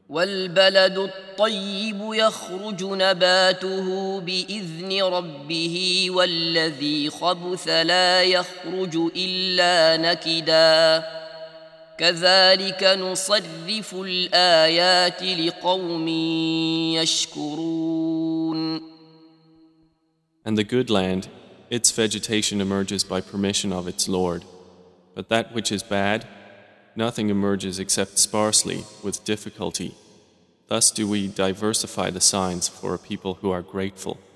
والبلد الطيب يخرج نباته بإذن ربه والذي خبث لا يخرج إلا نكدا كذلك نصرف الآيات لقوم يشكرون. And the good land, its vegetation emerges by permission of its Lord. But that which is bad, nothing emerges except sparsely, with difficulty. Thus do we diversify the signs for a people who are grateful.